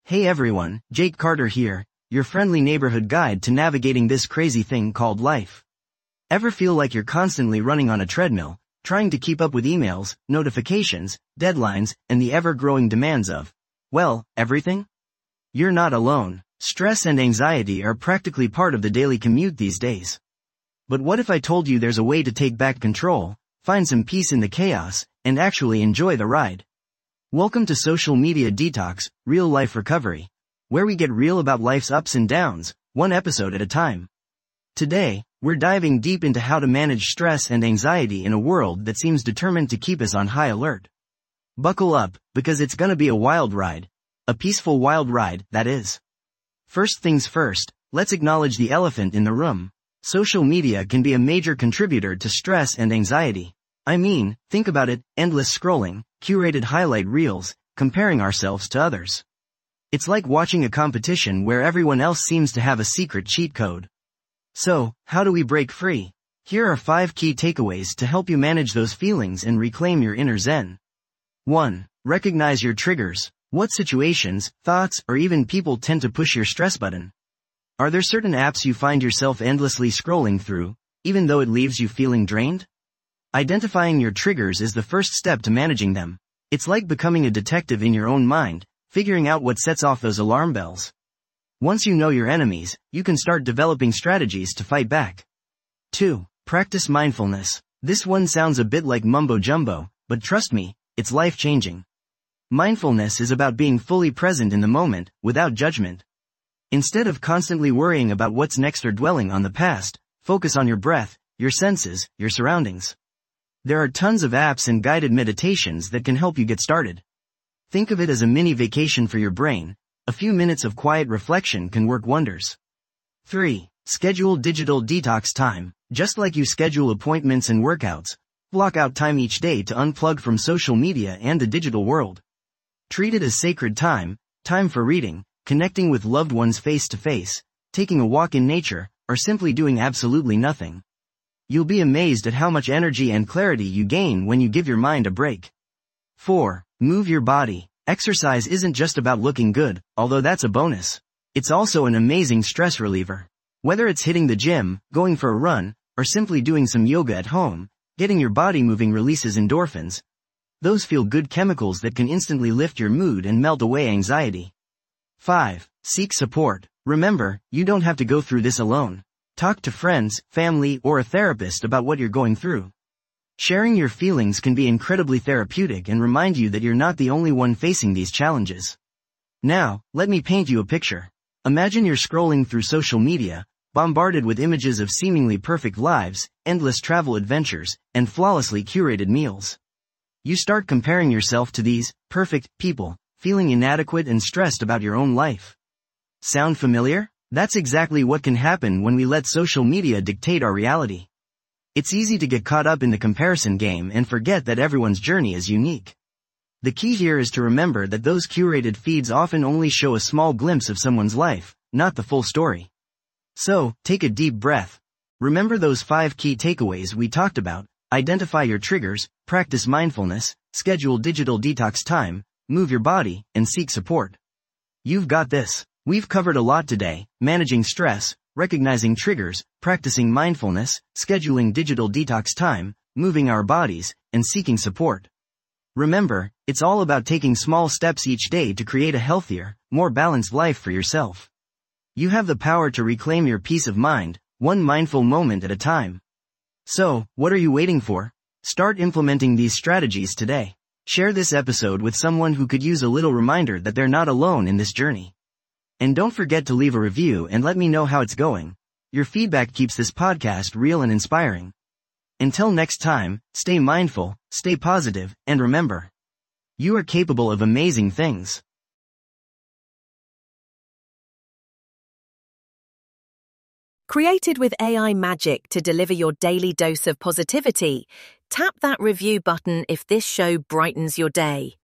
Hey everyone, Jake Carter here, your friendly neighborhood guide to navigating this crazy thing called life. Ever feel like you're constantly running on a treadmill, trying to keep up with emails, notifications, deadlines, and the ever-growing demands of, well, everything? You're not alone. Stress and anxiety are practically part of the daily commute these days. But what if I told you there's a way to take back control, find some peace in the chaos, and actually enjoy the ride? Welcome to Social Media Detox, Real Life Recovery, where we get real about life's ups and downs, one episode at a time. Today, we're diving deep into how to manage stress and anxiety in a world that seems determined to keep us on high alert. Buckle up, because it's gonna be a wild ride. A peaceful wild ride, that is. First things first, let's acknowledge the elephant in the room. Social media can be a major contributor to stress and anxiety. I mean, think about it, endless scrolling, curated highlight reels, comparing ourselves to others. It's like watching a competition where everyone else seems to have a secret cheat code. So, how do we break free? Here are 5 key takeaways to help you manage those feelings and reclaim your inner zen. 1. Recognize your triggers. What situations, thoughts, or even people tend to push your stress button? Are there certain apps you find yourself endlessly scrolling through, even though it leaves you feeling drained? Identifying your triggers is the first step to managing them. It's like becoming a detective in your own mind, figuring out what sets off those alarm bells. Once you know your enemies, you can start developing strategies to fight back. 2. Practice mindfulness. This one sounds a bit like mumbo-jumbo, but trust me, it's life-changing. Mindfulness is about being fully present in the moment, without judgment. Instead of constantly worrying about what's next or dwelling on the past, focus on your breath, your senses, your surroundings. There are tons of apps and guided meditations that can help you get started. Think of it as a mini vacation for your brain. A few minutes of quiet reflection can work wonders. 3. Schedule digital detox time. Just like you schedule appointments and workouts, block out time each day to unplug from social media and the digital world. Treat it as sacred time for reading, connecting with loved ones face to face, taking a walk in nature, or simply doing absolutely nothing. You'll be amazed at how much energy and clarity you gain when you give your mind a break. 4. Move your body. Exercise isn't just about looking good, although that's a bonus. It's also an amazing stress reliever. Whether it's hitting the gym, going for a run, or simply doing some yoga at home, getting your body moving releases endorphins. Those feel-good chemicals that can instantly lift your mood and melt away anxiety. 5. Seek support. Remember, you don't have to go through this alone. Talk to friends, family, or a therapist about what you're going through. Sharing your feelings can be incredibly therapeutic and remind you that you're not the only one facing these challenges. Now, let me paint you a picture. Imagine you're scrolling through social media, bombarded with images of seemingly perfect lives, endless travel adventures, and flawlessly curated meals. You start comparing yourself to these perfect people, feeling inadequate and stressed about your own life. Sound familiar? That's exactly what can happen when we let social media dictate our reality. It's easy to get caught up in the comparison game and forget that everyone's journey is unique. The key here is to remember that those curated feeds often only show a small glimpse of someone's life, not the full story. So, take a deep breath. Remember those 5 key takeaways we talked about. Identify your triggers, practice mindfulness, schedule digital detox time, move your body, and seek support. You've got this. We've covered a lot today: managing stress, recognizing triggers, practicing mindfulness, scheduling digital detox time, moving our bodies, and seeking support. Remember, it's all about taking small steps each day to create a healthier, more balanced life for yourself. You have the power to reclaim your peace of mind, one mindful moment at a time. So, what are you waiting for? Start implementing these strategies today. Share this episode with someone who could use a little reminder that they're not alone in this journey. And don't forget to leave a review and let me know how it's going. Your feedback keeps this podcast real and inspiring. Until next time, stay mindful, stay positive, and remember, you are capable of amazing things. Created with AI magic to deliver your daily dose of positivity, tap that review button if this show brightens your day.